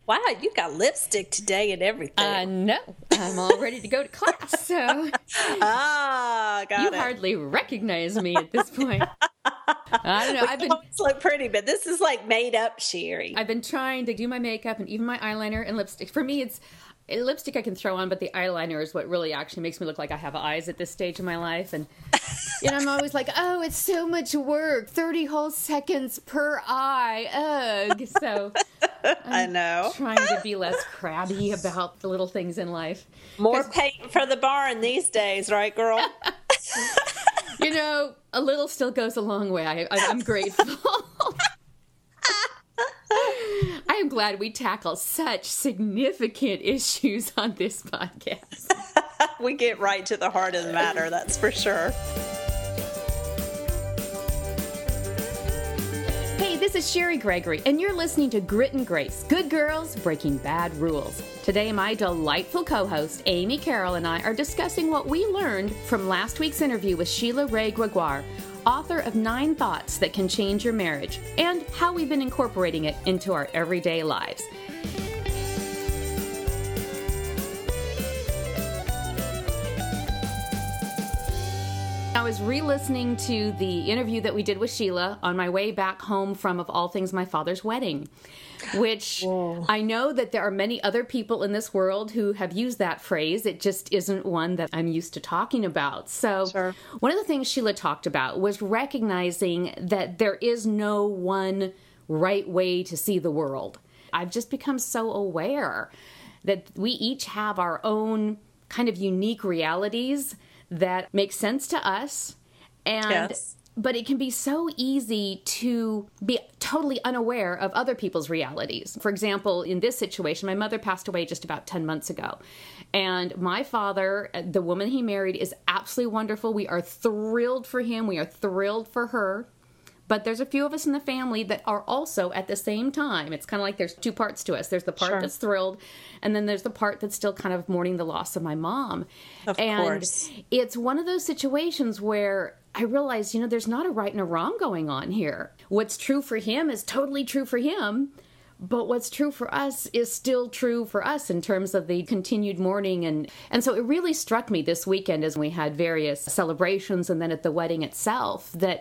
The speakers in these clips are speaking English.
Wow, you got lipstick today and everything. No, I'm all ready to go to class, so got you it. hardly recognize me at this point. I don't know. You always look pretty, but this is like made up, Sherry. I've been trying to do my makeup and even my eyeliner and lipstick. For me, it's lipstick I can throw on, but the eyeliner is what really actually makes me look like I have eyes at this stage of my life. And I'm always like, oh, it's so much work, 30 whole seconds per eye. Ugh. So I know. Trying to be less crabby about the little things in life. More paint for the barn these days, right, girl? A little still goes a long way. I'm grateful. I am glad we tackle such significant issues on this podcast. We get right to the heart of the matter, that's for sure. Hey, this is Sherry Gregory, and you're listening to Grit and Grace, Good Girls Breaking Bad Rules. Today, my delightful co-host, Amy Carroll, and I are discussing what we learned from last week's interview with Sheila Wray Gregoire, author of 9 Thoughts That Can Change Your Marriage, and how we've been incorporating it into our everyday lives. I was re-listening to the interview that we did with Sheila on my way back home from, of all things, my father's wedding, which I know that there are many other people in this world who have used that phrase. It just isn't one that I'm used to talking about. So One of the things Sheila talked about was recognizing that there is no one right way to see the world. I've just become so aware that we each have our own kind of unique realities that make sense to us, but it can be so easy to be totally unaware of other people's realities. For example, in this situation, my mother passed away just about 10 months ago, and my father, the woman he married, is absolutely wonderful. We are thrilled for him. We are thrilled for her. But there's a few of us in the family that are also at the same time. It's kind of like there's 2 parts to us. There's the part that's thrilled, and then there's the part that's still kind of mourning the loss of my mom. Of course. It's one of those situations where I realize, there's not a right and a wrong going on here. What's true for him is totally true for him, but what's true for us is still true for us in terms of the continued mourning. And so it really struck me this weekend as we had various celebrations and then at the wedding itself that,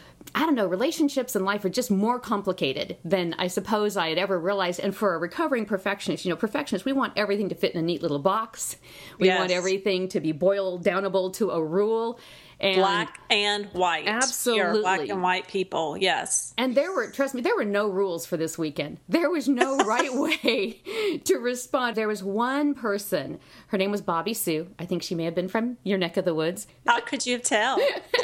I don't know, relationships in life are just more complicated than I suppose I had ever realized. And for a recovering perfectionist, perfectionists, we want everything to fit in a neat little box. We want everything to be boiled downable to a rule. And black and white. Absolutely. You're black and white people, yes. And trust me, there were no rules for this weekend. There was no right way to respond. There was one person, her name was Bobby Sue. I think she may have been from your neck of the woods. How could you tell?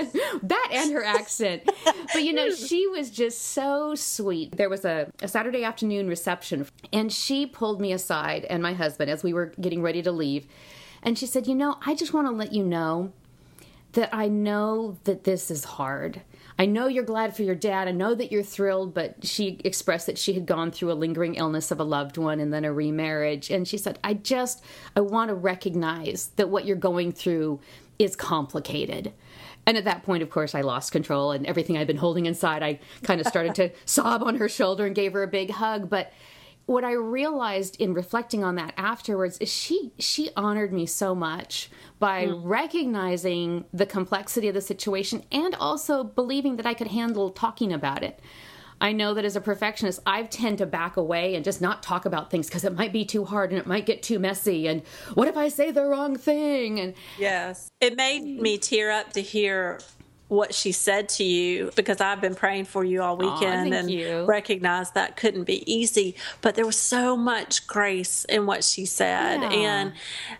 That and her accent. But she was just so sweet. There was a Saturday afternoon reception, and she pulled me aside and my husband as we were getting ready to leave. And she said, I just want to let you know that I know that this is hard. I know you're glad for your dad. I know that you're thrilled, but she expressed that she had gone through a lingering illness of a loved one and then a remarriage. And she said, I want to recognize that what you're going through is complicated. And at that point, of course, I lost control, and everything I'd been holding inside, I kind of started to sob on her shoulder and gave her a big hug. But what I realized in reflecting on that afterwards is she honored me so much by recognizing the complexity of the situation and also believing that I could handle talking about it. I know that as a perfectionist, I tend to back away and just not talk about things because it might be too hard and it might get too messy. And what if I say the wrong thing? And yes, it made me tear up to hear what she said to you, because I've been praying for you all weekend and recognized that couldn't be easy, but there was so much grace in what she said. And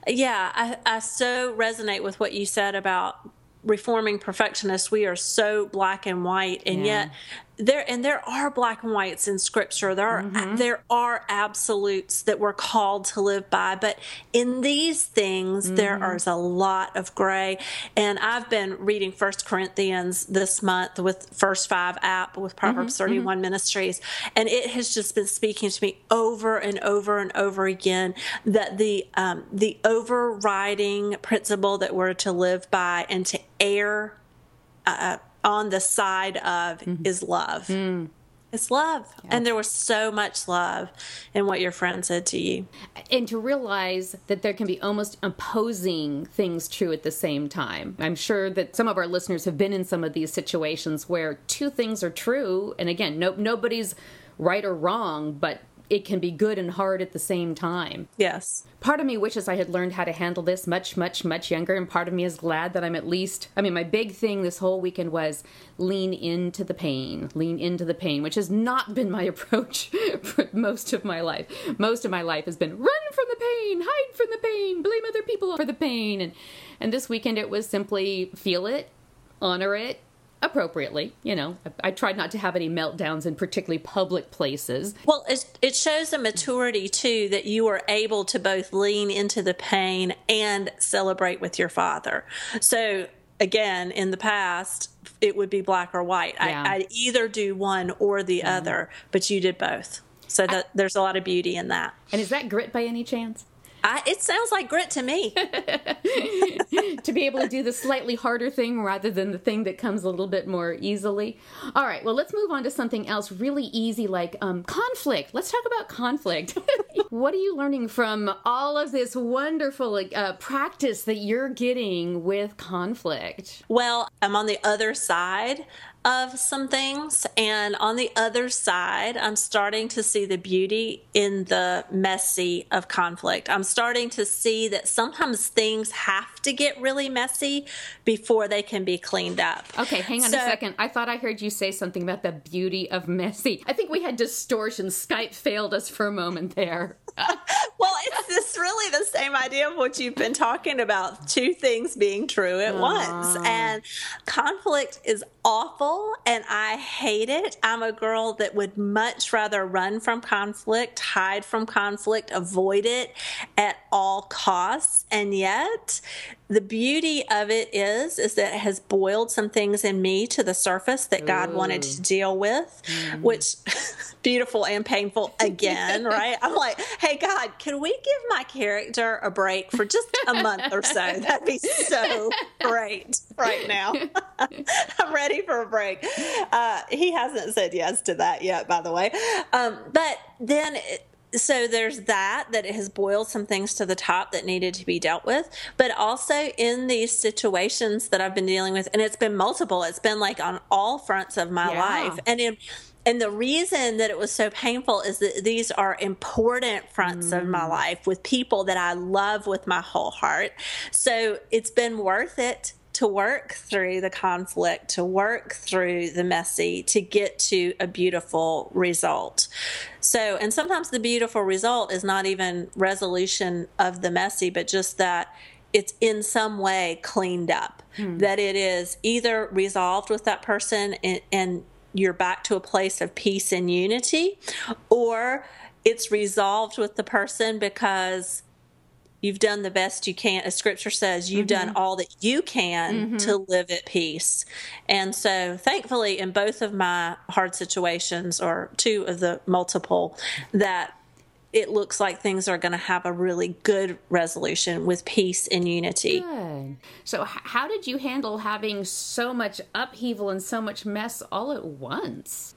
I so resonate with what you said about reforming perfectionists. We are so black and white, and yet there are black and whites in Scripture. There are absolutes that we're called to live by, but in these things there is a lot of gray. And I've been reading 1 Corinthians this month with First 5 app with Proverbs 31 Ministries, and it has just been speaking to me over and over and over again that the overriding principle that we're to live by and to err on the side of is love. It's love. Yeah. And there was so much love in what your friend said to you. And to realize that there can be almost opposing things true at the same time. I'm sure that some of our listeners have been in some of these situations where two things are true. And again, nobody's right or wrong, but it can be good and hard at the same time. Yes. Part of me wishes I had learned how to handle this much, much, much younger, and part of me is glad that I'm at least, my big thing this whole weekend was lean into the pain, which has not been my approach for most of my life. Most of my life has been run from the pain, hide from the pain, blame other people for the pain. And this weekend it was simply feel it, honor it, appropriately. I tried not to have any meltdowns in particularly public places. Well, it shows a maturity, too, that you are able to both lean into the pain and celebrate with your father. So, again, in the past, it would be black or white. Yeah. I'd either do one or the other, but you did both. So there's a lot of beauty in that. And is that grit by any chance? It sounds like grit to me. To be able to do the slightly harder thing rather than the thing that comes a little bit more easily. All right, well, let's move on to something else really easy like conflict. Let's talk about conflict. What are you learning from all of this wonderful practice that you're getting with conflict? Well, I'm on the other side of some things, and on the other side, I'm starting to see the beauty in the messy of conflict. I'm starting to see that sometimes things have to get really messy before they can be cleaned up. Okay, hang on a second. I thought I heard you say something about the beauty of messy. I think we had distortion. Skype failed us for a moment there. Well, it's really the same idea of what you've been talking about, two things being true at once. And conflict is awful, and I hate it. I'm a girl that would much rather run from conflict, hide from conflict, avoid it at all costs. And yet, the beauty of it is that it has boiled some things in me to the surface that God wanted to deal with, which beautiful and painful again, right? I'm like, hey, God, can we give my character a break for just a month or so? That'd be so great right now. I'm ready for a break. He hasn't said yes to that yet, by the way. But then... So there's that it has boiled some things to the top that needed to be dealt with, but also in these situations that I've been dealing with, and it's been multiple, it's been like on all fronts of my life. And the reason that it was so painful is that these are important fronts of my life with people that I love with my whole heart. So it's been worth it to work through the conflict, to work through the messy, to get to a beautiful result. So, and sometimes the beautiful result is not even resolution of the messy, but just that it's in some way cleaned up, that it is either resolved with that person and you're back to a place of peace and unity, or it's resolved with the person because you've done the best you can. As Scripture says, you've done all that you can to live at peace. And so thankfully, in both of my hard situations, or two of the multiple, that it looks like things are going to have a really good resolution with peace and unity. Good. So how did you handle having so much upheaval and so much mess all at once?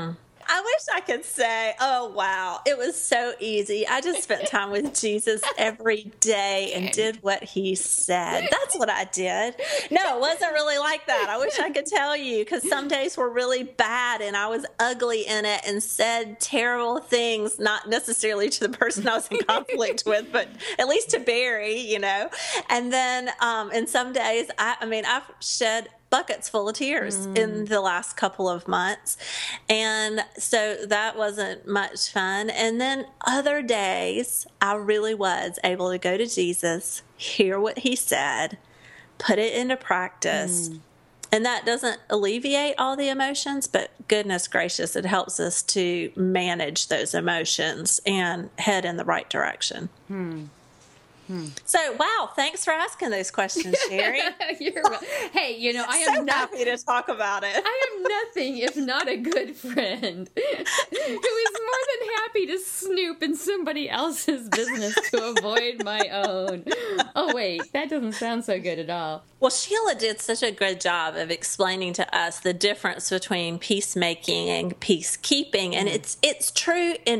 I wish I could say, oh, wow, it was so easy. I just spent time with Jesus every day and did what he said. That's what I did. No, it wasn't really like that. I wish I could tell you, because some days were really bad and I was ugly in it and said terrible things, not necessarily to the person I was in conflict with, but at least to Barry, And then in some days, I've shed buckets full of tears in the last couple of months. And so that wasn't much fun. And then other days, I really was able to go to Jesus, hear what he said, put it into practice. And that doesn't alleviate all the emotions, but goodness gracious, it helps us to manage those emotions and head in the right direction. So, wow, thanks for asking those questions, Sherry. Hey, I am happy to talk about it. I am nothing if not a good friend who is more than happy to snoop in somebody else's business to avoid my own. Oh, wait, that doesn't sound so good at all. Well, Sheila did such a good job of explaining to us the difference between peacemaking and peacekeeping. And it's true in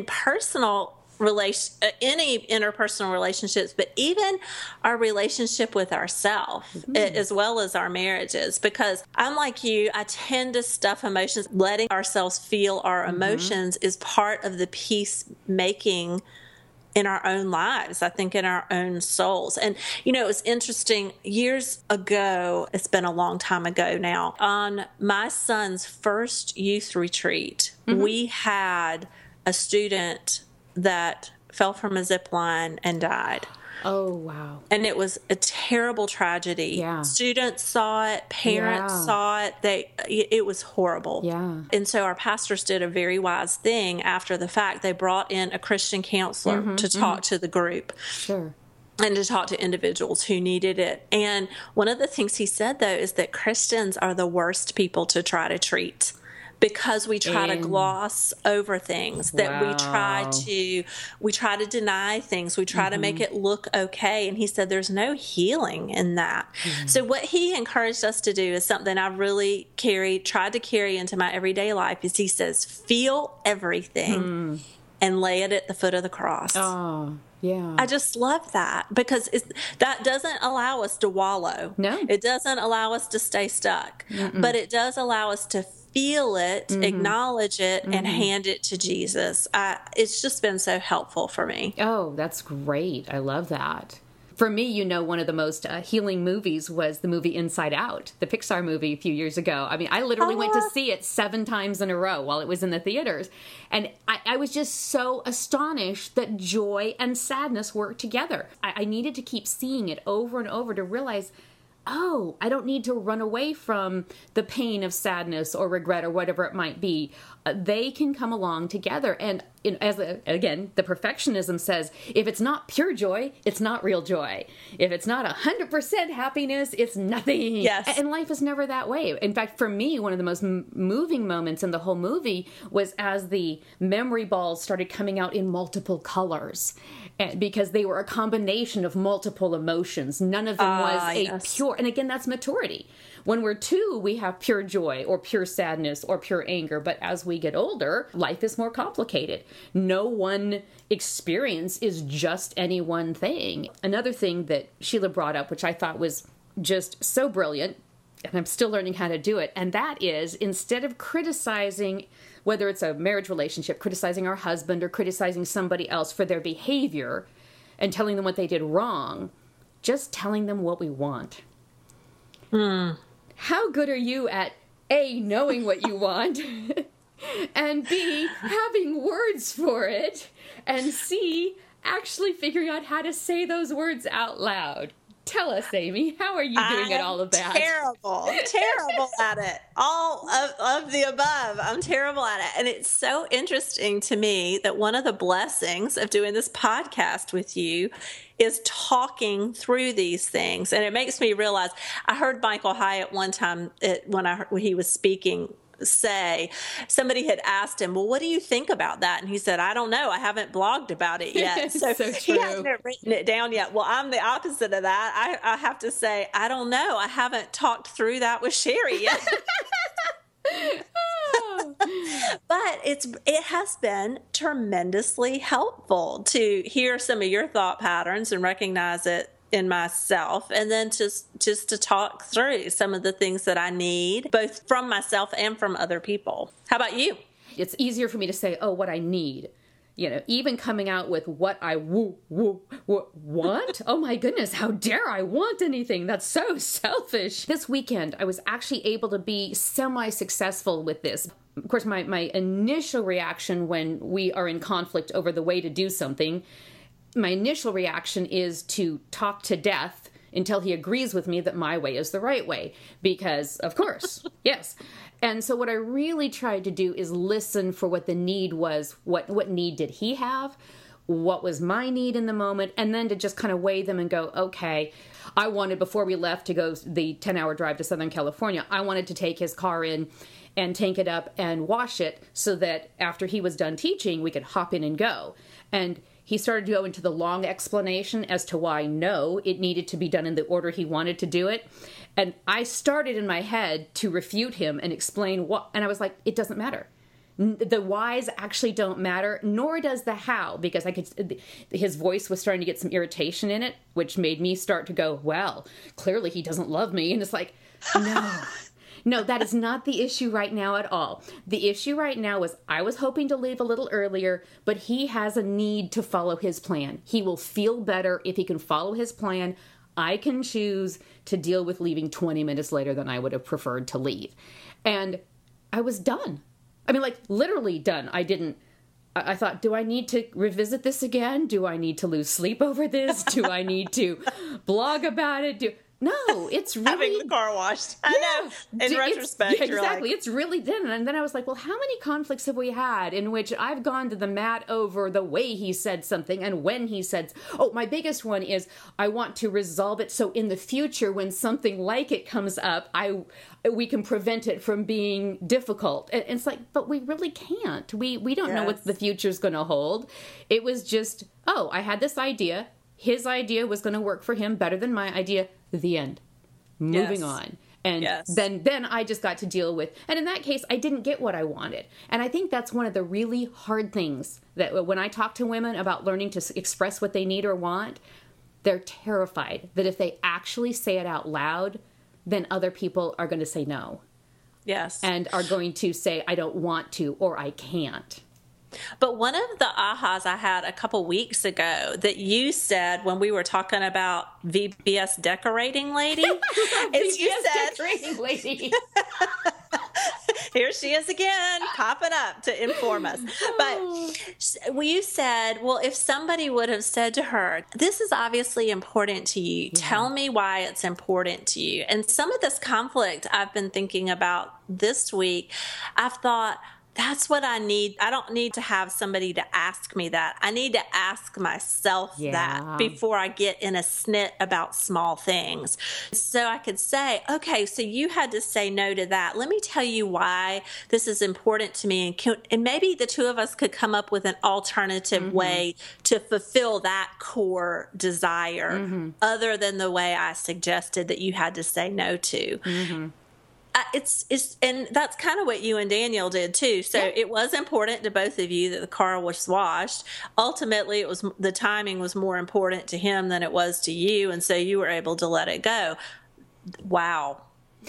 any interpersonal relationships, but even our relationship with ourselves, as well as our marriages. Because I'm like you, I tend to stuff emotions. Letting ourselves feel our emotions is part of the peacemaking in our own lives, I think, in our own souls. And, it was interesting. Years ago, it's been a long time ago now, on my son's first youth retreat, we had a student that fell from a zip line and died. Oh, wow. And it was a terrible tragedy. Yeah. Students saw it, parents saw it. It was horrible. Yeah. And so our pastors did a very wise thing after the fact. They brought in a Christian counselor to talk to the group. Sure. And to talk to individuals who needed it. And one of the things he said, though, is that Christians are the worst people to try to treat, because we try to gloss over things, that we try to deny things. We try to make it look okay. And he said there's no healing in that. So what he encouraged us to do is something I really tried to carry into my everyday life, is he says, feel everything and lay it at the foot of the cross. Oh, yeah. I just love that, because that doesn't allow us to wallow. No. It doesn't allow us to stay stuck, but it does allow us to feel it, acknowledge it, and hand it to Jesus. It's just been so helpful for me. Oh, that's great. I love that. For me, one of the most healing movies was the movie Inside Out, the Pixar movie a few years ago. I mean, I literally went to see it 7 times in a row while it was in the theaters. And I was just so astonished that joy and sadness work together. I needed to keep seeing it over and over to realize, oh, I don't need to run away from the pain of sadness or regret or whatever it might be. They can come along together. And again, the perfectionism says, if it's not pure joy, it's not real joy. If it's not 100% happiness, it's nothing. Yes. And life is never that way. In fact, for me, one of the most moving moments in the whole movie was as the memory balls started coming out in multiple colors, because they were a combination of multiple emotions. None of them was a pure, and again, that's maturity. When we're 2, we have pure joy or pure sadness or pure anger. But as we get older, life is more complicated. No one experience is just any one thing. Another thing that Sheila brought up, which I thought was just so brilliant, and I'm still learning how to do it, and that is, instead of criticizing, whether it's a marriage relationship, criticizing our husband or criticizing somebody else for their behavior and telling them what they did wrong, just telling them what we want. How good are you at A, knowing what you want, and B, having words for it, and C, actually figuring out how to say those words out loud? Tell us, Amy, how are you doing at all of that? Terrible at it. All of the above. I'm terrible at it. And it's so interesting to me that one of the blessings of doing this podcast with you is talking through these things. And it makes me realize, I heard Michael Hyatt one time when he was speaking say, somebody had asked him, well, what do you think about that? And he said, I don't know. I haven't blogged about it yet. So he hasn't written it down yet. Well, I'm the opposite of that. I have to say, I don't know. I haven't talked through that with Sherry yet. But it has been tremendously helpful to hear some of your thought patterns and recognize it in myself, and then just to talk through some of the things that I need, both from myself and from other people. How about you? It's easier for me to say, oh, what I need. Even coming out with what I want. Oh my goodness, how dare I want anything? That's so selfish. This weekend, I was actually able to be semi-successful with this. Of course, my initial reaction when we are in conflict over the way to do something, my initial reaction is to talk to death until he agrees with me that my way is the right way. Because, of course, yes. And so what I really tried to do is listen for what the need was. What need did he have? what was my need in the moment, and then to just kind of weigh them and go, okay, I wanted, before we left to go the 10-hour drive to Southern California, I wanted to take his car in and tank it up and wash it so that after he was done teaching, we could hop in and go. And he started to go into the long explanation as to why, no, it needed to be done in the order he wanted to do it. And I started in my head to refute him and explain what, and I was like, it doesn't matter. The whys actually don't matter, nor does the how, because his voice was starting to get some irritation in it, which made me start to go, well, clearly he doesn't love me. And it's like, no, that is not the issue right now at all. The issue right now is I was hoping to leave a little earlier, but he has a need to follow his plan. He will feel better if he can follow his plan. I can choose to deal with leaving 20 minutes later than I would have preferred to leave. And I was done. I mean, like, literally done. I thought, do I need to revisit this again? Do I need to lose sleep over this? Do I need to blog about it? No, it's really... Having the car washed. I know. In retrospect, exactly. It's really done. And then I was like, well, how many conflicts have we had in which I've gone to the mat over the way he said something and when he said... Oh, my biggest one is I want to resolve it so in the future when something like it comes up, we can prevent it from being difficult. And it's like, but we really can't. We don't know what the future's going to hold. It was just, I had this idea. His idea was going to work for him better than my idea. The end. Moving on. And then I just got to deal with, and in that case, I didn't get what I wanted. And I think that's one of the really hard things that when I talk to women about learning to express what they need or want, they're terrified that if they actually say it out loud, then other people are going to say no. Yes. And are going to say, I don't want to, or I can't. But one of the ahas I had a couple weeks ago that you said when we were talking about VBS decorating lady, is you said, decorating lady. Here she is again, popping up to inform us. But you said, well, if somebody would have said to her, this is obviously important to you. Tell me why it's important to you. And some of this conflict I've been thinking about this week, I've thought, that's what I need. I don't need to have somebody to ask me that. I need to ask myself that before I get in a snit about small things. So I could say, okay, so you had to say no to that. Let me tell you why this is important to me. And maybe the two of us could come up with an alternative way to fulfill that core desire other than the way I suggested that you had to say no to. It's and that's kind of what you and Daniel did too. So it was important to both of you that the car was washed. Ultimately, it was the timing was more important to him than it was to you, and so you were able to let it go. Wow.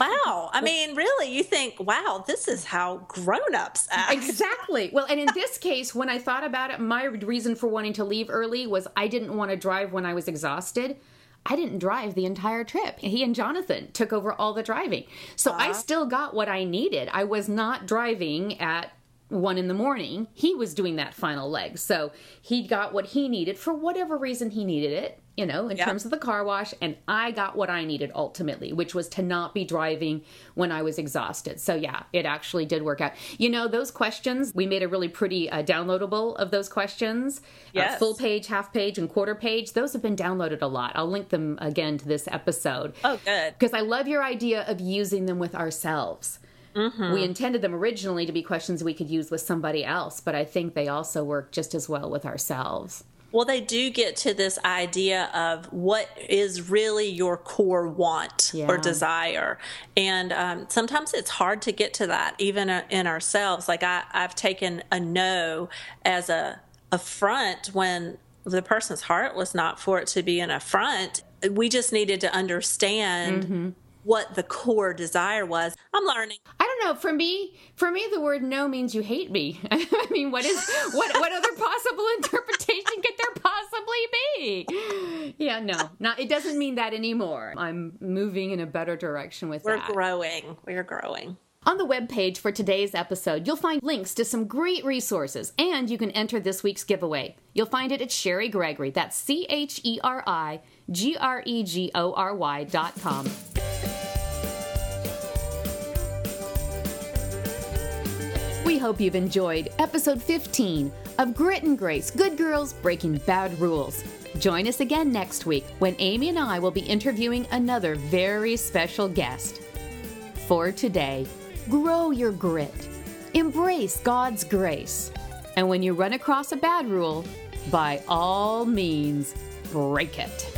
I mean, really, you think, wow, this is how grown-ups act. Exactly. Well, and in this case, when I thought about it, my reason for wanting to leave early was I didn't want to drive when I was exhausted. I didn't drive the entire trip. He and Jonathan took over all the driving. So I still got what I needed. I was not driving at 1 a.m. He was doing that final leg. So he got what he needed for whatever reason he needed it, in terms of the car wash. And I got what I needed ultimately, which was to not be driving when I was exhausted. So yeah, it actually did work out. Those questions, we made a really pretty downloadable of those questions. Yes. Full page, half page, and quarter page. Those have been downloaded a lot. I'll link them again to this episode. Oh, good. Because I love your idea of using them with ourselves. We intended them originally to be questions we could use with somebody else, but I think they also work just as well with ourselves. Well, they do get to this idea of what is really your core want or desire. And sometimes it's hard to get to that, even in ourselves. Like I've taken a no as a affront when the person's heart was not for it to be an affront. We just needed to understand what the core desire was. I'm learning. I don't know. For me, the word no means you hate me. I mean, what other possible interpretation could there possibly be? Yeah, no, it doesn't mean that anymore. I'm moving in a better direction with that. We're growing. On the webpage for today's episode, you'll find links to some great resources, and you can enter this week's giveaway. You'll find it at Sherry Gregory. That's CHERIGREGORY.com. We really hope you've enjoyed episode 15 of Grit and Grace, Good Girls Breaking Bad Rules. Join us again next week when Amy and I will be interviewing another very special guest. For today, grow your grit. Embrace God's grace. And when you run across a bad rule, by all means, break it.